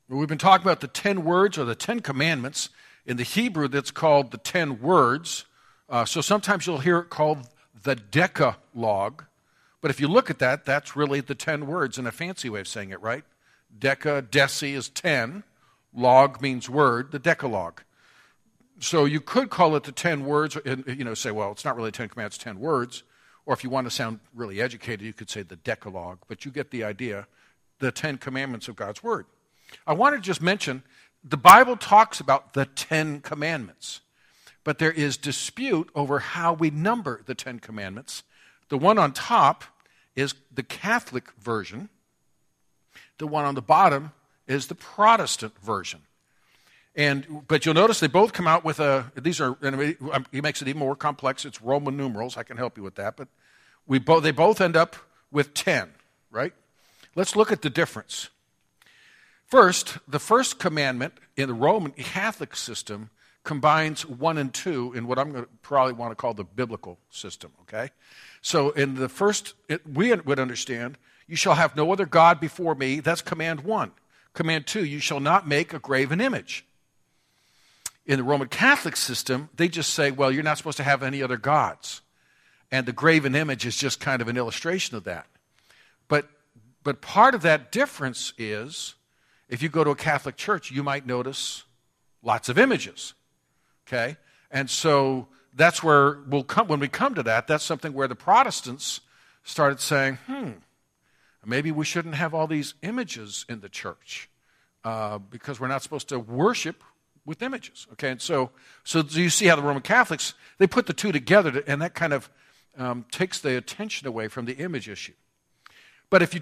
We've been talking about the 10 words or the 10 commandments. In the Hebrew, that's called the 10 words. So sometimes you'll hear it called the Decalogue. But if you look at that, that's really the 10 words in a fancy way of saying it, right? Deci is 10. Log means word, the Decalogue. So you could call it the 10 words, and say, well, it's not really 10 commandments, 10 words. Or if you want to sound really educated, you could say the Decalogue. But you get the idea, the 10 commandments of God's Word. I want to just mention, the Bible talks about the 10 commandments. But there is dispute over how we number the 10 commandments. The one on top is the Catholic version. The one on the bottom is the Protestant version. But you'll notice they both come out with he makes it even more complex. It's Roman numerals. I can help you with that. But they both end up with 10, right? Let's look at the difference. First, the first commandment in the Roman Catholic system combines 1 and 2 in what I'm going to probably want to call the biblical system, okay? So in the first, we would understand, you shall have no other God before me. That's command 1. Command 2, you shall not make a graven image. In the Roman Catholic system, they just say, well, you're not supposed to have any other gods. And the graven image is just kind of an illustration of that. But part of that difference is, if you go to a Catholic church, you might notice lots of images, okay? And so that's where when we come to that, that's something where the Protestants started saying, maybe we shouldn't have all these images in the church because we're not supposed to worship with images, okay? And so you see how the Roman Catholics, they put the two together, and that kind of takes the attention away from the image issue. But if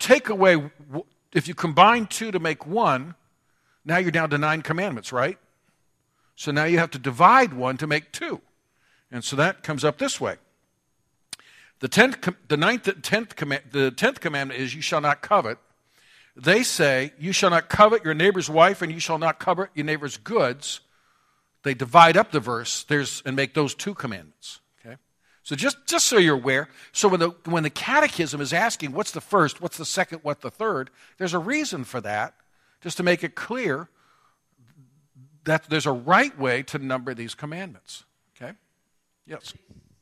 you combine 2 to make 1, now you're down to 9 commandments, right? So now you have to divide 1 to make 2. And so that comes up this way. The 10th commandment is, you shall not covet. They say, you shall not covet your neighbor's wife, and you shall not covet your neighbor's goods. They divide up the verse and make those 2 commandments. Okay? So just so you're aware, so when the catechism is asking what's the first, what's the second, what's the third, there's a reason for that, just to make it clear that there's a right way to number these commandments. Okay? Yes.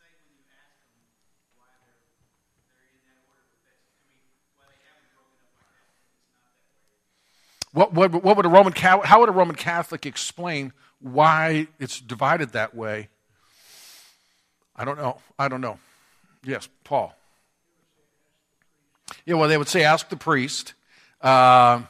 How would a Roman Catholic explain why it's divided that way? I don't know. Yes, Paul. Yeah, well, they would say, ask the priest. And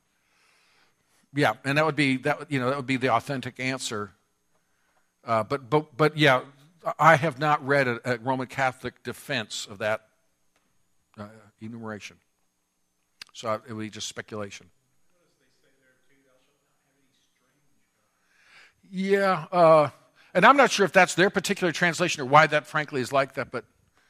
that would be the authentic answer. But yeah, I have not read a Roman Catholic defense of that enumeration. So it would be just speculation. Yeah, and I'm not sure if that's their particular translation or why that, frankly, is like that, but...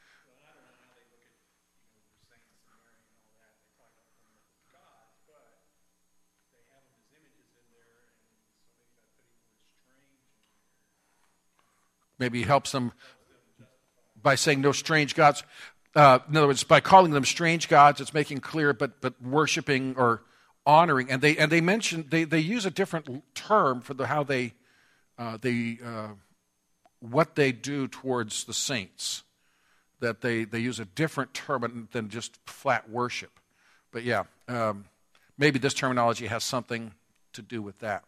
Maybe helps them by saying no strange gods. In other words, by calling them strange gods, it's making clear, but worshiping or honoring. And they mention they use a different term for what they do towards the saints. That they use a different term than just flat worship. But yeah, maybe this terminology has something to do with that.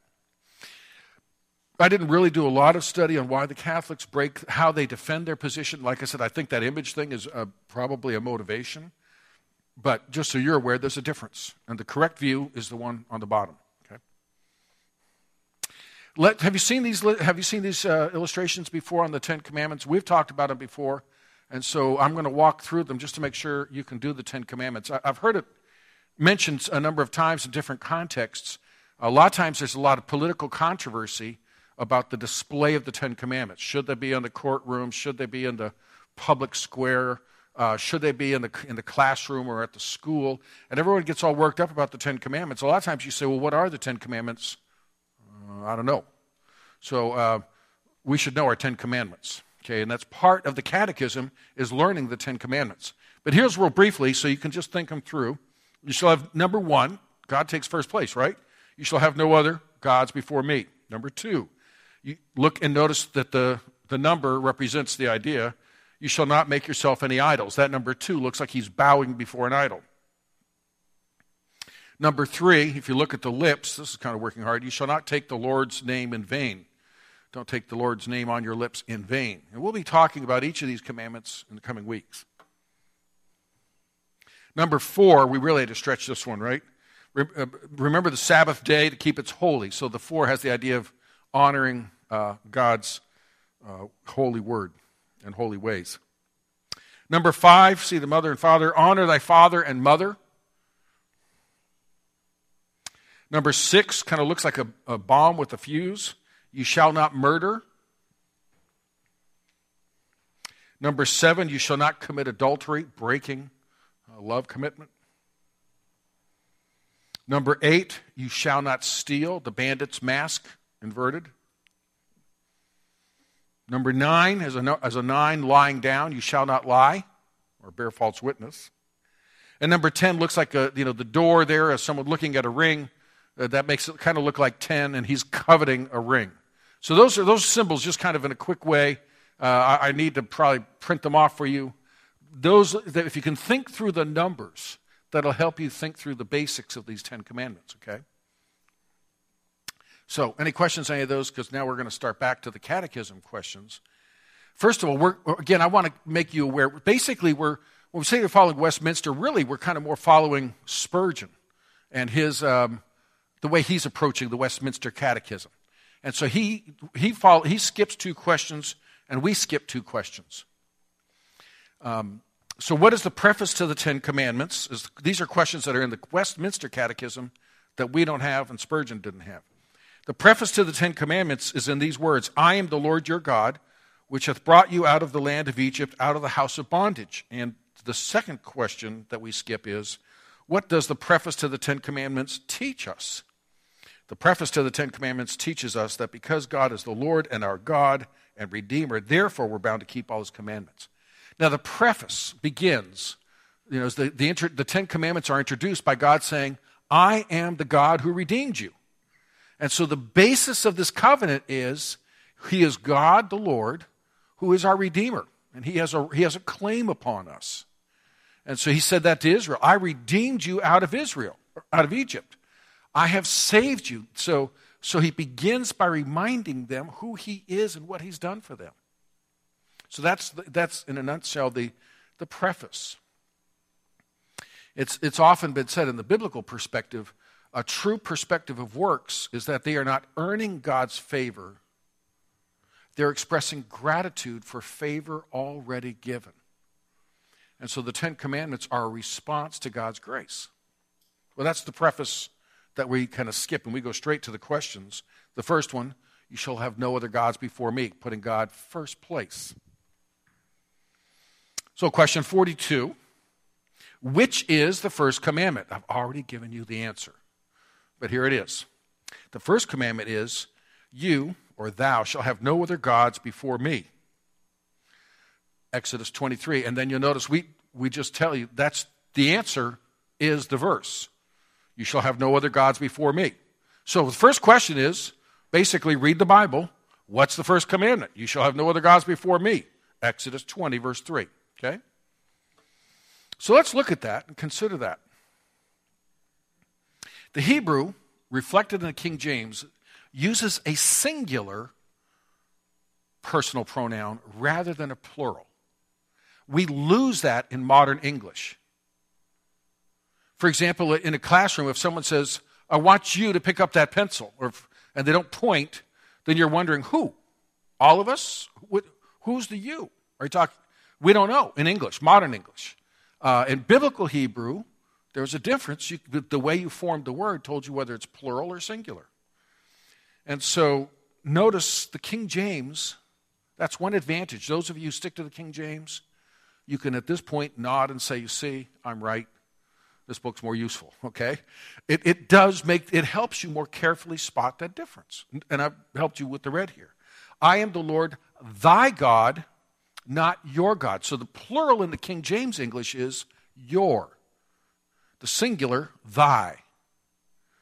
I didn't really do a lot of study on why the Catholics how they defend their position. Like I said, I think that image thing is probably a motivation. But just so you're aware, there's a difference. And the correct view is the one on the bottom. Okay. Have you seen these illustrations before on the 10 Commandments? We've talked about them before. And so I'm going to walk through them just to make sure you can do the 10 Commandments. I've heard it mentioned a number of times in different contexts. A lot of times there's a lot of political controversy about the display of the 10 Commandments. Should they be in the courtroom? Should they be in the public square? Should they be in the classroom or at the school? And everyone gets all worked up about the 10 Commandments. A lot of times you say, well, what are the 10 Commandments? I don't know. So we should know our 10 Commandments. Okay, and that's part of the catechism is learning the 10 Commandments. But here's real briefly, so you can just think them through. You shall have number 1, God takes first place, right? You shall have no other gods before me. Number 2, you look and notice that the number represents the idea. You shall not make yourself any idols. That number 2 looks like he's bowing before an idol. Number 3, if you look at the lips, this is kind of working hard. You shall not take the Lord's name in vain. Don't take the Lord's name on your lips in vain. And we'll be talking about each of these commandments in the coming weeks. Number 4, we really had to stretch this one, right? Remember the Sabbath day to keep it holy. So the 4 has the idea of honoring God's holy word and holy ways. Number 5, see the mother and father. Honor thy father and mother. Number 6 kind of looks like a bomb with a fuse. You shall not murder. Number 7, you shall not commit adultery, breaking love commitment. Number 8, you shall not steal, the bandit's mask, inverted. Number 9, as a 9, lying down, you shall not lie or bear false witness. And number 10 looks like the door there as someone looking at a ring. That makes it kind of look like 10, and he's coveting a ring. So those symbols, just kind of in a quick way. I need to probably print them off for you. If you can think through the numbers, that'll help you think through the basics of these 10 commandments, okay? So, any questions on any of those? Because now we're going to start back to the catechism questions. First of all, I want to make you aware. Basically, when we say we're following Westminster, really we're kind of more following Spurgeon and his the way he's approaching the Westminster Catechism. And so he skips 2 questions, and we skip 2 questions. So what is the preface to the 10 Commandments? These are questions that are in the Westminster Catechism that we don't have and Spurgeon didn't have. The preface to the 10 Commandments is in these words, I am the Lord your God, which hath brought you out of the land of Egypt, out of the house of bondage. And the second question that we skip is, what does the preface to the 10 Commandments teach us? The preface to the 10 Commandments teaches us that because God is the Lord and our God and Redeemer, therefore we're bound to keep all his commandments. Now the preface begins, as the 10 Commandments are introduced by God saying, I am the God who redeemed you. And so the basis of this covenant is, he is God the Lord, who is our Redeemer. And he has a claim upon us. And so he said that to Israel, I redeemed you out of Egypt. I have saved you. So he begins by reminding them who he is and what he's done for them. So that's in a nutshell the preface. It's often been said in the biblical perspective, a true perspective of works is that they are not earning God's favor. They're expressing gratitude for favor already given. And so the 10 Commandments are a response to God's grace. Well, that's the preface that we kind of skip, and we go straight to the questions. The first one, you shall have no other gods before me, putting God first place. So question 42, which is the first commandment? I've already given you the answer, but here it is. The first commandment is, you, or thou, shall have no other gods before me. Exodus 23, and then you'll notice we just tell you, that's the answer is the verse. You shall have no other gods before me. So the first question is, basically read the Bible. What's the first commandment? You shall have no other gods before me. Exodus 20, verse 3. Okay? So let's look at that and consider that. The Hebrew, reflected in the King James, uses a singular personal pronoun rather than a plural. We lose that in modern English. For example, in a classroom, if someone says, I want you to pick up that pencil, and they don't point, then you're wondering, who? All of us? Who's the you? Are you talking? We don't know in English, modern English. In biblical Hebrew, there's a difference. The way you formed the word told you whether it's plural or singular. And so notice the King James, that's one advantage. Those of you who stick to the King James, you can at this point nod and say, you see, I'm right. This book's more useful, okay? It helps you more carefully spot that difference. And I've helped you with the red here. I am the Lord thy God, not your God. So the plural in the King James English is your. The singular, thy.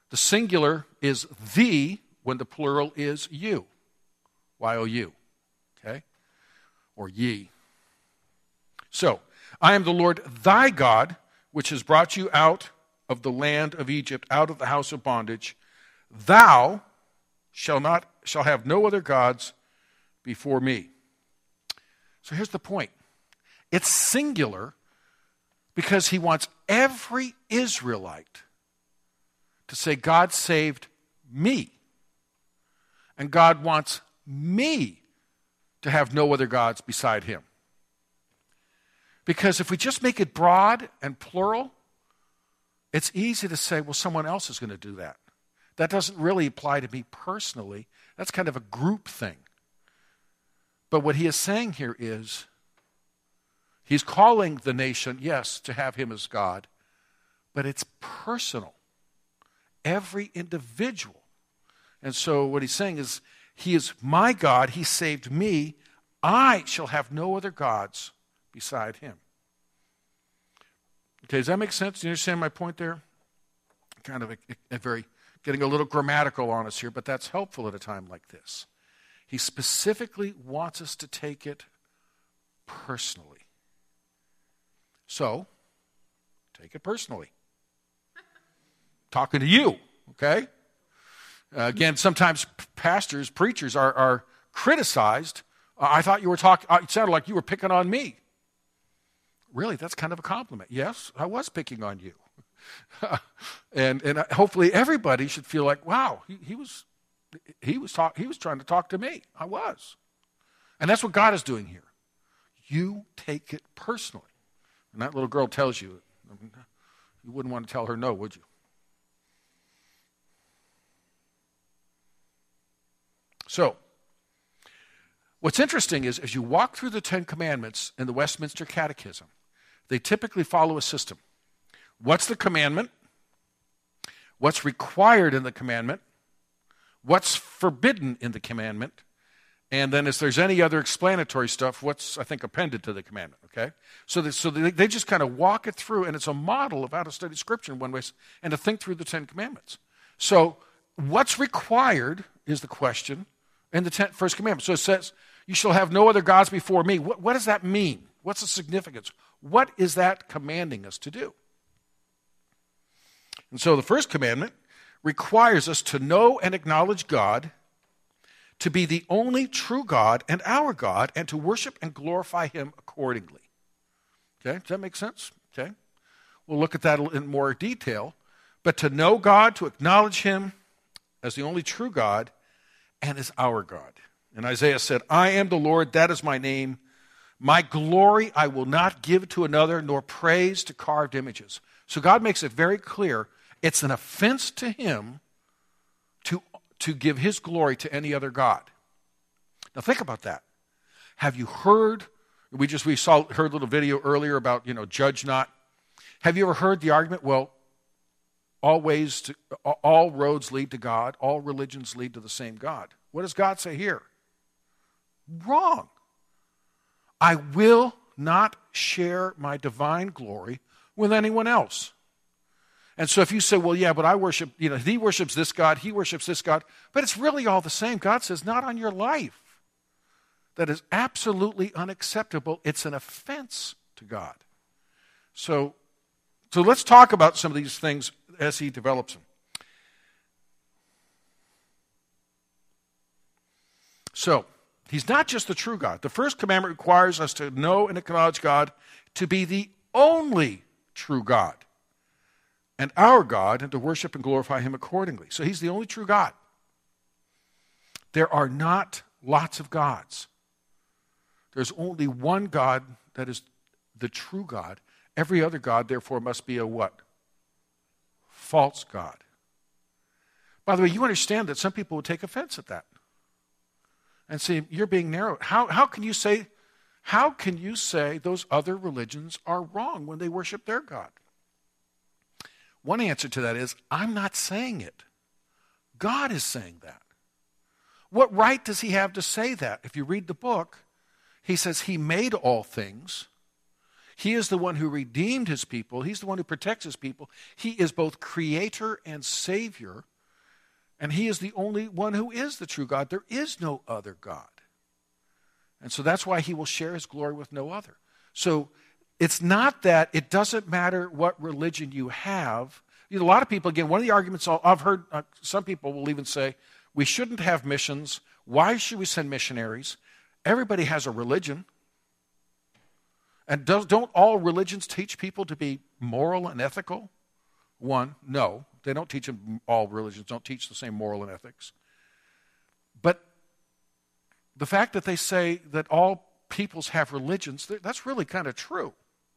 The singular is thee when the plural is you. Y-O-U. Okay? Or ye. So, I am the Lord thy God, which has brought you out of the land of Egypt, out of the house of bondage. Thou shall have no other gods before me. So here's the point. It's singular because he wants every Israelite to say, God saved me. And God wants me to have no other gods beside him. Because if we just make it broad and plural, it's easy to say, well, someone else is going to do that. That doesn't really apply to me personally. That's kind of a group thing. But what he is saying here is, he's calling the nation, yes, to have him as God, but it's personal. Every individual. And so what he's saying is, he is my God, he saved me, I shall have no other gods beside him. Okay, does that make sense? Do you understand my point there? Kind of getting a little grammatical on us here, but that's helpful at a time like this. He specifically wants us to take it personally. So, take it personally. Talking to you, okay? Again, sometimes pastors, preachers are criticized. I thought you were talking, it sounded like you were picking on me. Really, that's kind of a compliment. Yes, I was picking on you. and hopefully everybody should feel like, wow, he was trying to talk to me. I was. And that's what God is doing here. You take it personally. And that little girl tells you, you wouldn't want to tell her no, would you? So, what's interesting is, as you walk through the Ten Commandments in the Westminster Catechism, they typically follow a system. What's the commandment? What's required in the commandment? What's forbidden in the commandment? And then if there's any other explanatory stuff, what's, I think, appended to the commandment, okay? So they just kind of walk it through, and it's a model of how to study Scripture in one way and to think through the Ten Commandments. So what's required is the question in the first commandment. So it says, you shall have no other gods before me. What does that mean? What's the significance? What is that commanding us to do? And so the first commandment requires us to know and acknowledge God, to be the only true God and our God, and to worship and glorify him accordingly. Okay, does that make sense? Okay, we'll look at that in more detail. But to know God, to acknowledge him as the only true God and as our God. And Isaiah said, I am the Lord, that is my name. My glory I will not give to another, nor praise to carved images. So God makes it very clear, it's an offense to him to give his glory to any other God. Now think about that. Have you heard, we heard a little video earlier about, judge not. Have you ever heard the argument, well, all roads lead to God, all religions lead to the same God. What does God say here? Wrong. I will not share my divine glory with anyone else. And so if you say, well, yeah, but I worship, he worships this God, he worships this God, but it's really all the same. God says, not on your life. That is absolutely unacceptable. It's an offense to God. So let's talk about some of these things as he develops them. So, he's not just the true God. The first commandment requires us to know and acknowledge God to be the only true God and our God, and to worship and glorify him accordingly. So he's the only true God. There are not lots of gods. There's only one God that is the true God. Every other God, therefore, must be a what? False God. By the way, you understand that some people would take offense at that and say, you're being narrow. How can you say those other religions are wrong when they worship their God? One answer to that is, I'm not saying it. God is saying that. What right does he have to say that? If you read the book, he says he made all things. He is the one who redeemed his people. He's the one who protects his people. He is both creator and savior. And he is the only one who is the true God. There is no other God. And so that's why he will share his glory with no other. So it's not that it doesn't matter what religion you have. You know, a lot of people, again, one of the arguments I've heard, some people will even say, we shouldn't have missions. Why should we send missionaries? Everybody has a religion. And don't all religions teach people to be moral and ethical? One, no. They don't teach them, all religions don't teach the same moral and ethics. But the fact that they say that all peoples have religions, that's really kind of true.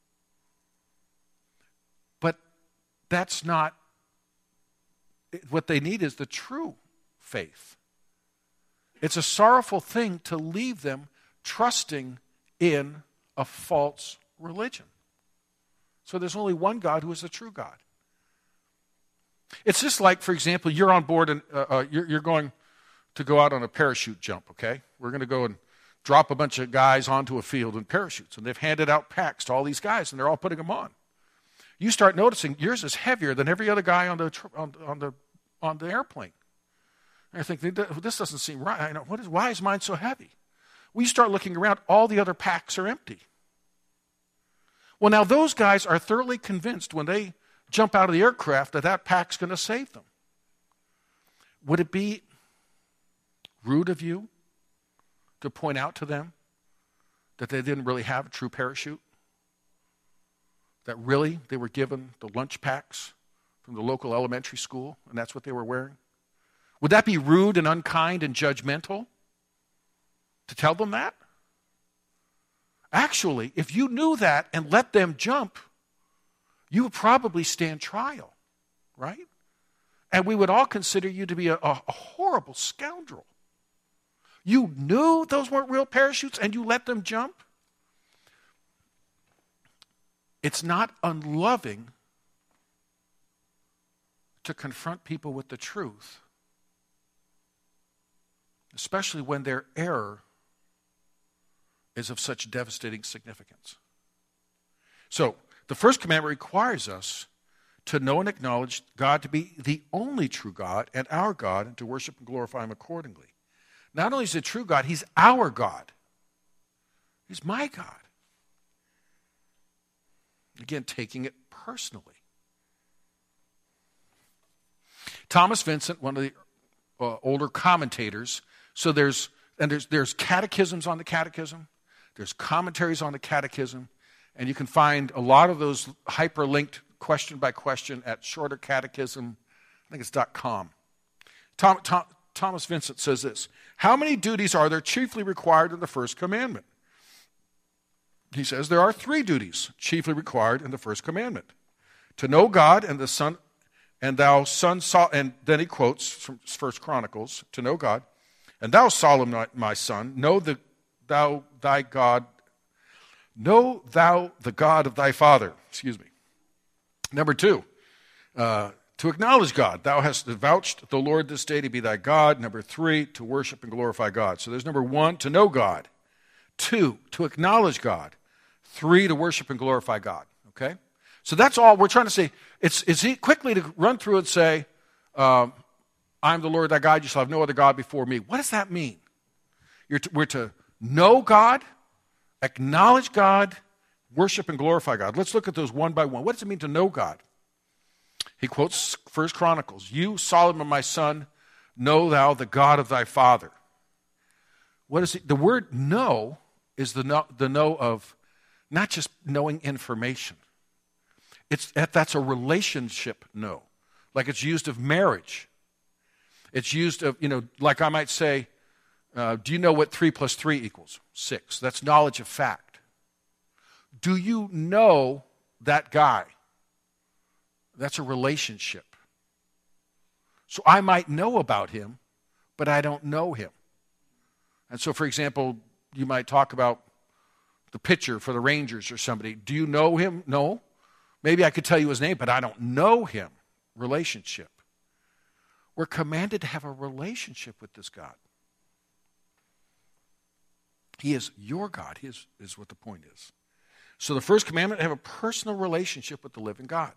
But that's not, what they need is the true faith. It's a sorrowful thing to leave them trusting in a false religion. So there's only one God who is the true God. It's just like, for example, you're on board and you're going to go out on a parachute jump, okay? We're going to go and drop a bunch of guys onto a field in parachutes, and they've handed out packs to all these guys, and they're all putting them on. You start noticing yours is heavier than every other guy on the airplane. And I think, this doesn't seem right. I know, why is mine so heavy? We start looking around, all the other packs are empty. Well, now those guys are thoroughly convinced when they jump out of the aircraft that pack's going to save them. Would it be rude of you to point out to them that they didn't really have a true parachute? That really they were given the lunch packs from the local elementary school and that's what they were wearing? Would that be rude and unkind and judgmental to tell them that? Actually, if you knew that and let them jump, you would probably stand trial, right? And we would all consider you to be a horrible scoundrel. You knew those weren't real parachutes and you let them jump? It's not unloving to confront people with the truth, especially when their error is of such devastating significance. So, the first commandment requires us to know and acknowledge God to be the only true God and our God, and to worship and glorify him accordingly. Not only is he a true God, he's our God. He's my God. Again, taking it personally. Thomas Vincent, one of the older commentators, so there's catechisms on the catechism, there's commentaries on the catechism, and you can find a lot of those hyperlinked question by question at Shorter Catechism, I think it's .com. Thomas Vincent says this: how many duties are there chiefly required in the first commandment? He says there are 3 duties chiefly required in the first commandment: to know God and the Son, and thou son and then he quotes from 1 Chronicles, to know God, and thou Solomon my son, know thou the God of thy father. Excuse me. Number 2, to acknowledge God. Thou hast avouched the Lord this day to be thy God. Number 3, to worship and glorify God. So there's number 1, to know God. 2, to acknowledge God. 3, to worship and glorify God. Okay? So that's all we're trying to say. It's quickly to run through and say, I am the Lord thy God, you shall have no other God before me. What does that mean? We're to know God, acknowledge God, worship and glorify God. Let's look at those one by one. What does it mean to know God? He quotes 1 Chronicles, you, Solomon, my son, know thou the God of thy father. What is it? The word know is the know of not just knowing information. That's a relationship know. Like it's used of marriage. It's used of, like I might say, do you know what 3 plus 3 equals? 6. That's knowledge of fact. Do you know that guy? That's a relationship. So I might know about him, but I don't know him. And so, for example, you might talk about the pitcher for the Rangers or somebody. Do you know him? No. Maybe I could tell you his name, but I don't know him. Relationship. We're commanded to have a relationship with this God. He is your God, is what the point is. So the first commandment, have a personal relationship with the living God.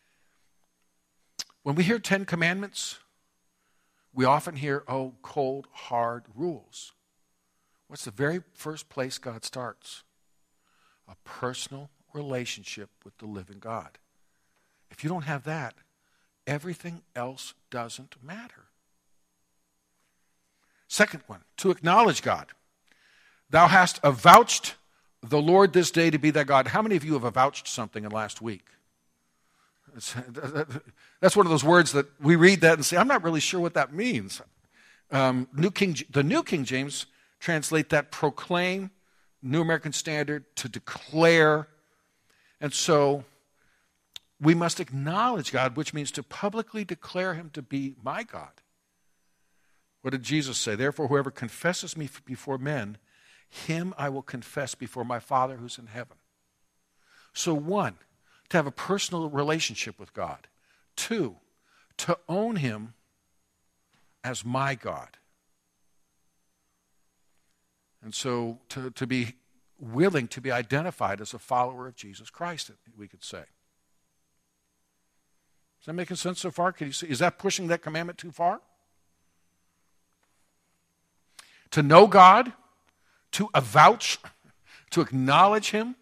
When we hear 10 commandments, we often hear, oh, cold, hard rules. What's the very first place God starts? A personal relationship with the living God. If you don't have that, everything else doesn't matter. Second one, to acknowledge God. Thou hast avouched the Lord this day to be thy God. How many of you have avouched something in the last week? That's one of those words that we read that and say, I'm not really sure what that means. The New King James translate that proclaim, New American Standard, to declare. And so we must acknowledge God, which means to publicly declare him to be my God. What did Jesus say? Therefore, whoever confesses me before men, him I will confess before my Father who's in heaven. So 1, to have a personal relationship with God. 2, to own him as my God. And so to be willing to be identified as a follower of Jesus Christ, we could say. Is that making sense so far? Can you see? Is that pushing that commandment too far? To know God, to avouch, to acknowledge him,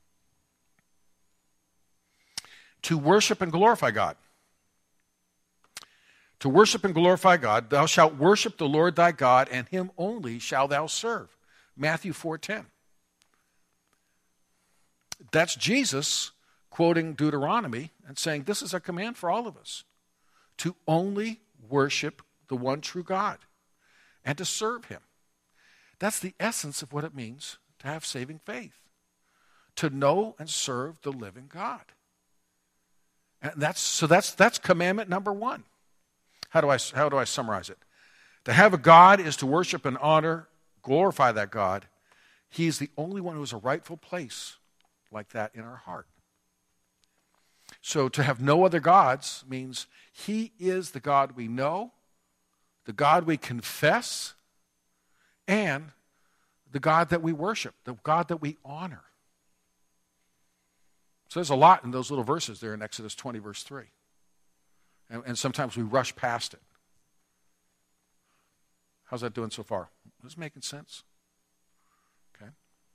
to worship and glorify God. To worship and glorify God, thou shalt worship the Lord thy God, and him only shalt thou serve. Matthew 4:10. That's Jesus quoting Deuteronomy and saying this is a command for all of us. To only worship the one true God and to serve him. That's the essence of what it means to have saving faith. To know and serve the living God. And that's commandment number 1. How do I summarize it? To have a God is to worship and honor, glorify that God. He is the only one who has a rightful place like that in our heart. So to have no other gods means he is the God we know, the God we confess, and the God that we worship, the God that we honor. So there's a lot in those little verses there in Exodus 20, verse 3. And sometimes we rush past it. How's that doing so far? Is this making sense? Okay.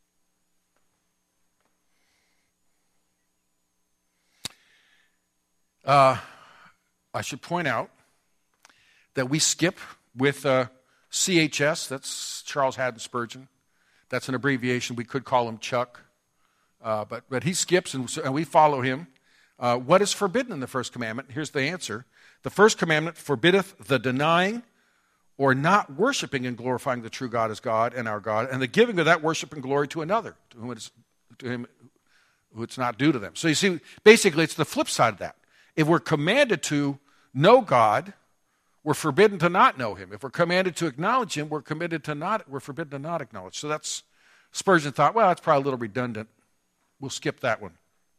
I should point out that we skip with CHS, that's Charles Haddon Spurgeon. That's an abbreviation. We could call him Chuck. But he skips and we follow him. What is forbidden in the first commandment? Here's the answer. The first commandment forbiddeth the denying or not worshiping and glorifying the true God as God and our God, and the giving of that worship and glory to another, to him who it's not due to them. So you see, basically it's the flip side of that. If we're commanded to know God, we're forbidden to not know him. If we're commanded to acknowledge him, we're forbidden to not acknowledge. So that's, Spurgeon thought, well, that's probably a little redundant. We'll skip that one.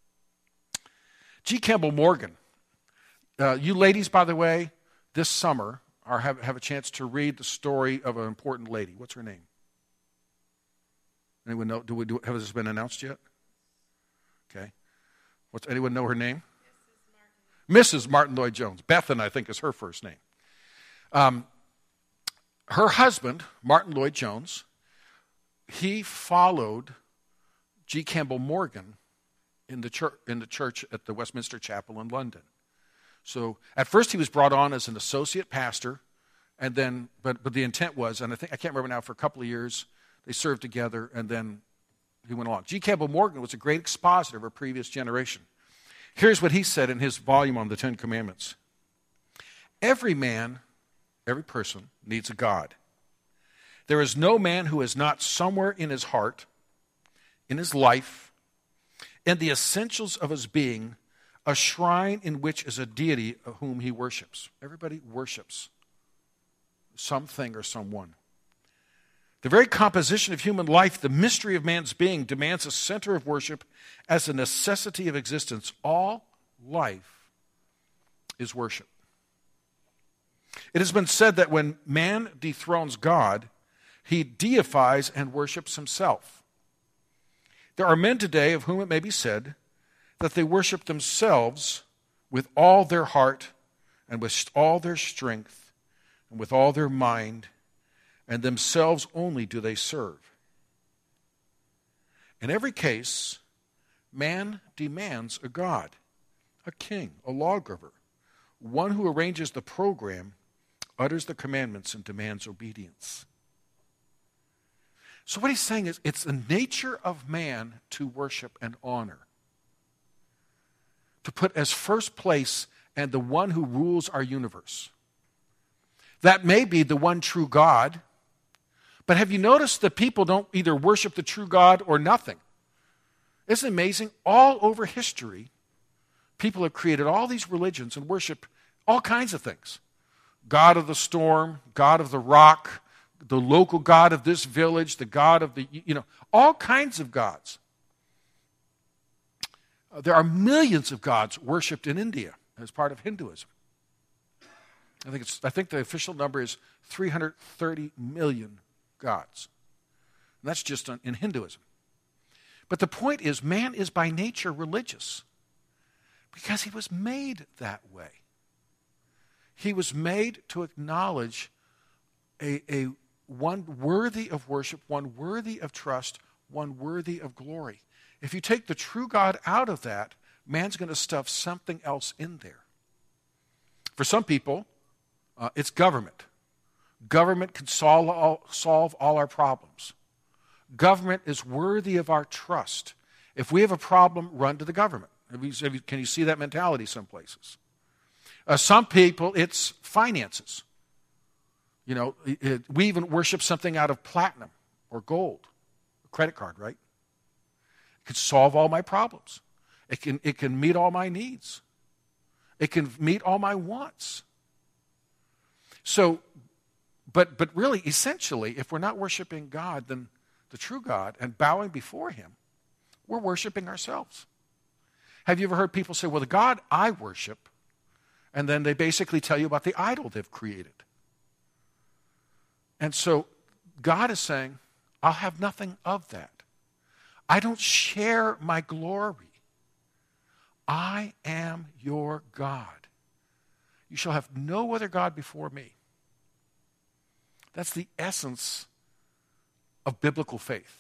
G. Campbell Morgan. You ladies, by the way, this summer have a chance to read the story of an important lady. What's her name? Anyone know? Has this been announced yet? Okay. Anyone know her name? Mrs. Martin Lloyd Jones. Bethan, I think, is her first name. Her husband, Martin Lloyd Jones, he followed G. Campbell Morgan in the church at the Westminster Chapel in London. So at first he was brought on as an associate pastor, and then but the intent was, and I can't remember now, for a couple of years they served together, and then he went along. G. Campbell Morgan was a great expositor of a previous generation. Here's what he said in his volume on the Ten Commandments. Every man, every person needs a God. There is no man who is not somewhere in his heart, in his life, in the essentials of his being, a shrine in which is a deity of whom he worships. Everybody worships something or someone. The very composition of human life, the mystery of man's being, demands a center of worship as a necessity of existence. All life is worship. It has been said that when man dethrones God, he deifies and worships himself. There are men today of whom it may be said that they worship themselves with all their heart and with all their strength and with all their mind, and themselves only do they serve. In every case, man demands a God, a king, a lawgiver, one who arranges the program, utters the commandments, and demands obedience. So what he's saying is it's the nature of man to worship and honor, to put as first place and the one who rules our universe. That may be the one true God, but have you noticed that people don't either worship the true God or nothing? Isn't it amazing? All over history, people have created all these religions and worship all kinds of things. God of the storm, God of the rock, the local God of this village, the God of the, all kinds of gods. There are millions of gods worshipped in India as part of Hinduism. I think the official number is 330 million gods. And that's just in Hinduism. But the point is, man is by nature religious because he was made that way. He was made to acknowledge a one worthy of worship, one worthy of trust, one worthy of glory. If you take the true God out of that, man's going to stuff something else in there. For some people, it's government. Government can solve all our problems. Government is worthy of our trust. If we have a problem, run to the government. Can you see that mentality some places? Some people, it's finances. We even worship something out of platinum or gold, a credit card, right? It can solve all my problems. It can meet all my needs. It can meet all my wants. So, but really, essentially, if we're not worshiping God, then the true God, and bowing before him, we're worshiping ourselves. Have you ever heard people say, well, the God I worship, and then they basically tell you about the idol they've created. And so God is saying, I'll have nothing of that. I don't share my glory. I am your God. You shall have no other God before me. That's the essence of biblical faith.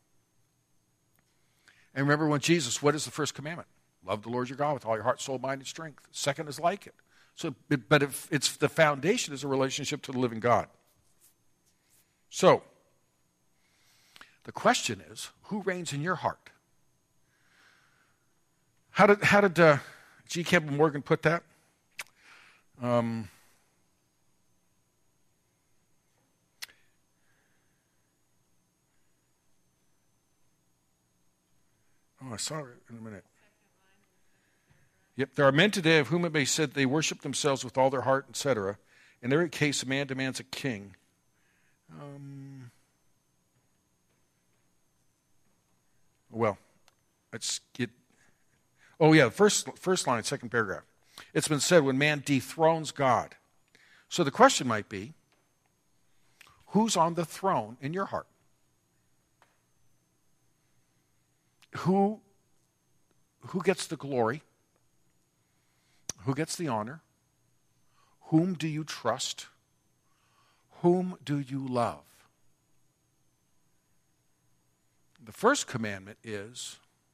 And remember when Jesus, what is the first commandment? Love the Lord your God with all your heart, soul, mind, and strength. Second is like it. But if it's the foundation is a relationship to the living God. So, the question is, who reigns in your heart? How did G. Campbell Morgan put that? I saw it in a minute. Yep, there are men today of whom it may be said they worship themselves with all their heart, etc. In every case, a man demands a king. Let's get. Oh yeah, first line, second paragraph. It's been said when man dethrones God. So the question might be, who's on the throne in your heart? Who gets the glory? Who gets the honor? Whom do you trust? Whom do you love? The first commandment is,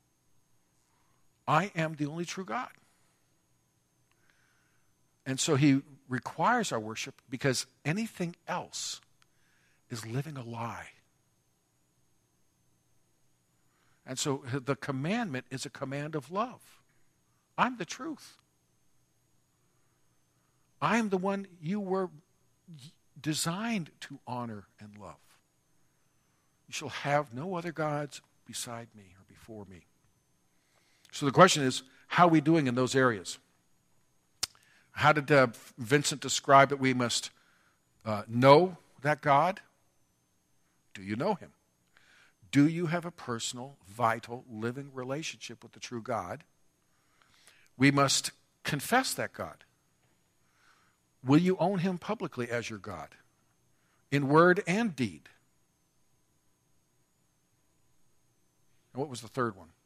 I am the only true God. And so he requires our worship because anything else is living a lie. And so the commandment is a command of love. I'm the truth. I am the one you were designed to honor and love. You shall have no other gods beside me or before me. So the question is, how are we doing in those areas? How did Vincent describe that we must know that God? Do you know him? Do you have a personal, vital, living relationship with the true God? We must confess that God. Will you own him publicly as your God, in word and deed? And what was the third one?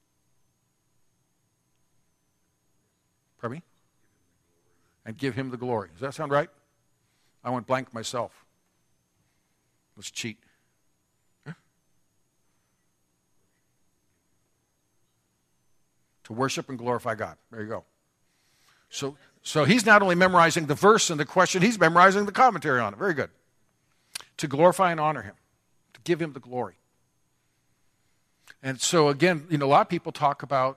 Pardon me? And give him the glory. Does that sound right? I went blank myself. Let's cheat. Huh? To worship and glorify God. There you go. So he's not only memorizing the verse and the question, he's memorizing the commentary on it. Very good. To glorify and honor him. To give him the glory. And so again, a lot of people talk about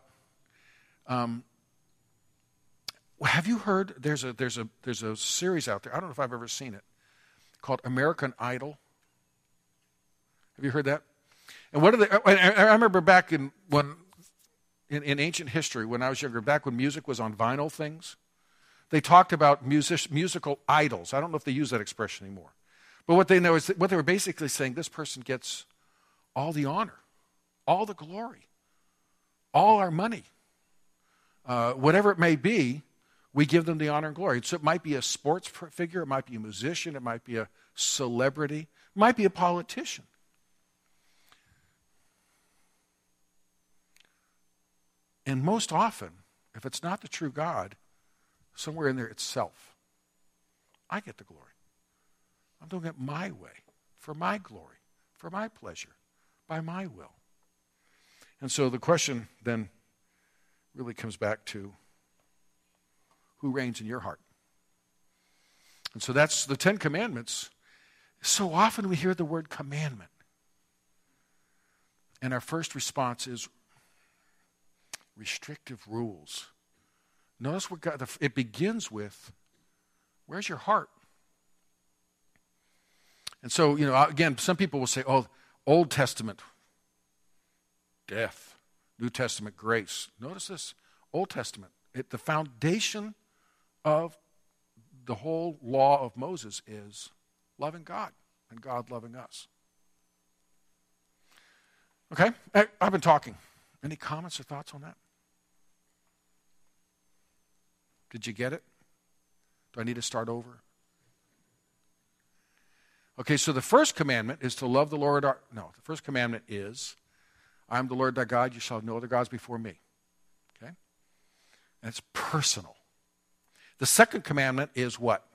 have you heard, there's a series out there, I don't know if I've ever seen it, called American Idol. Have you heard that? And what are they, I remember back in ancient history, when I was younger, back when music was on vinyl things, they talked about musical idols. I don't know if they use that expression anymore. But what they know is that what they were basically saying, this person gets all the honor, all the glory, all our money, whatever it may be, we give them the honor and glory. So it might be a sports figure, it might be a musician, it might be a celebrity, it might be a politician. And most often, if it's not the true God, somewhere in there it's self. I get the glory. I'm doing it my way, for my glory, for my pleasure, by my will. And so the question then really comes back to who reigns in your heart? And so that's the Ten Commandments. So often we hear the word commandment. And our first response is restrictive rules. Notice what it begins with, where's your heart? And so, again, some people will say, oh, Old Testament, death. New Testament, grace. Notice this, Old Testament, the foundation of the whole law of Moses is loving God and God loving us. Okay, I've been talking. Any comments or thoughts on that? Did you get it? Do I need to start over? Okay, so the first commandment is to love the Lord the first commandment is, I am the Lord thy God, you shall have no other gods before me. Okay? And it's personal. The second commandment is what?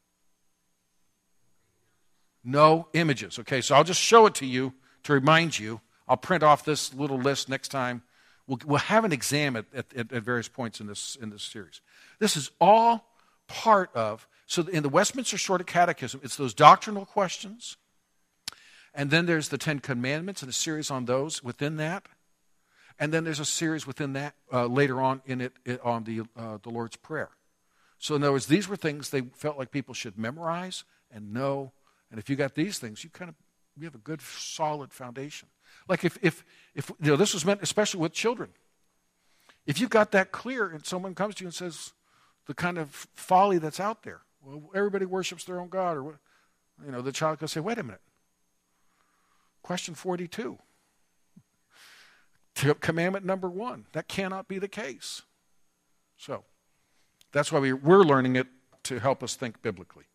No images. Okay, so I'll just show it to you to remind you. I'll print off this little list next time. We'll have an exam at various points in this series. This is all part of, so in the Westminster Shorter Catechism, it's those doctrinal questions, and then there's the Ten Commandments and a series on those within that, and then there's a series within that later on in it on the Lord's Prayer. So in other words, these were things they felt like people should memorize and know, and if you got these things, you have a good solid foundation. Like if this was meant especially with children. If you got that clear and someone comes to you and says the kind of folly that's out there, well, everybody worships their own God, or the child can say, wait a minute. Question 42. Commandment number 1. That cannot be the case. So that's why we're learning it to help us think biblically.